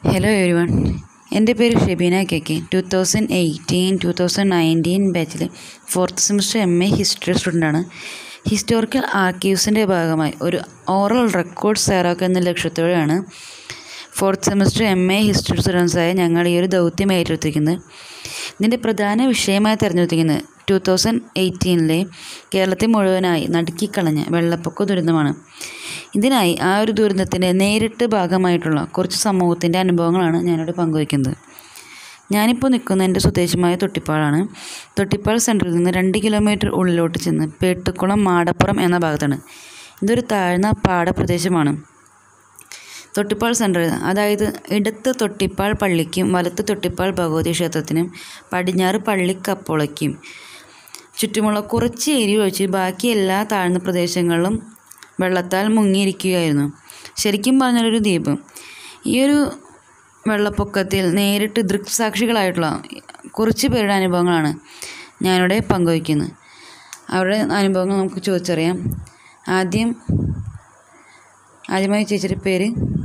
Hello everyone, എൻ്റെ പേര് Shebeena K. 2018-2019 ബാച്ചിൽ 4th സെമസ്റ്റർ MA ഹിസ്റ്ററി സ്റ്റുഡൻ്റാണ്. ഹിസ്റ്റോറിക്കൽ ആർക്കീവ്സിൻ്റെ ഭാഗമായി ഒരു ഓറൽ റെക്കോർഡ്സ് തയ്യാറാക്കുക എന്ന ലക്ഷ്യത്തോടെയാണ് 4th സെമസ്റ്റർ MA ഹിസ്റ്ററി സ്റ്റുഡൻസായ ഞങ്ങൾ ഈ ഒരു ദൗത്യം ഏറ്റെടുത്തിരിക്കുന്നത്. ഇതിൻ്റെ പ്രധാന വിഷയമായി തിരഞ്ഞെടുത്തിരിക്കുന്നത് 2018 കേരളത്തെ മുഴുവനായി നടുക്കിക്കളഞ്ഞ വെള്ളപ്പൊക്ക ദുരന്തമാണ്. ഇതിനായി ആ ഒരു ദുരന്തത്തിൻ്റെ നേരിട്ട് ഭാഗമായിട്ടുള്ള കുറച്ച് സമൂഹത്തിൻ്റെ അനുഭവങ്ങളാണ് ഞാനിവിടെ പങ്കുവയ്ക്കുന്നത്. ഞാനിപ്പോൾ നിൽക്കുന്ന എൻ്റെ സ്വദേശമായ തൊട്ടിപ്പാളാണ്. തൊട്ടിപ്പാൾ സെൻറ്ററിൽ നിന്ന് 2 കിലോമീറ്റർ ഉള്ളിലോട്ട് ചെന്ന് പേട്ടുക്കുളം മാടപ്പുറം എന്ന ഭാഗത്താണ്. ഇതൊരു താഴ്ന്ന പാടപ്രദേശമാണ്. തൊട്ടിപ്പാൾ സെൻറ്ററിൽ, അതായത് ഇടത്ത് തൊട്ടിപ്പാൾ പള്ളിക്കും വലത്ത് തൊട്ടിപ്പാൾ ഭഗവതി ക്ഷേത്രത്തിനും പടിഞ്ഞാറ് പള്ളിക്കപ്പോളയ്ക്കും ചുറ്റുമുള്ള കുറച്ച് ഏരിയ ഒഴിച്ച് ബാക്കി എല്ലാ താഴ്ന്ന പ്രദേശങ്ങളിലും വെള്ളത്താൽ മുങ്ങിയിരിക്കുകയായിരുന്നു. ശരിക്കും പറഞ്ഞൊരു ദ്വീപ്. ഈ ഒരു വെള്ളപ്പൊക്കത്തിൽ നേരിട്ട് ദൃക്സാക്ഷികളായിട്ടുള്ള കുറച്ച് പേരുടെ അനുഭവങ്ങളാണ് ഞാനിവിടെ പങ്കുവയ്ക്കുന്നത്. അവരുടെ അനുഭവങ്ങൾ നമുക്ക് ചോദിച്ചറിയാം. ആദ്യമായി ചേച്ചിയുടെ പേര്?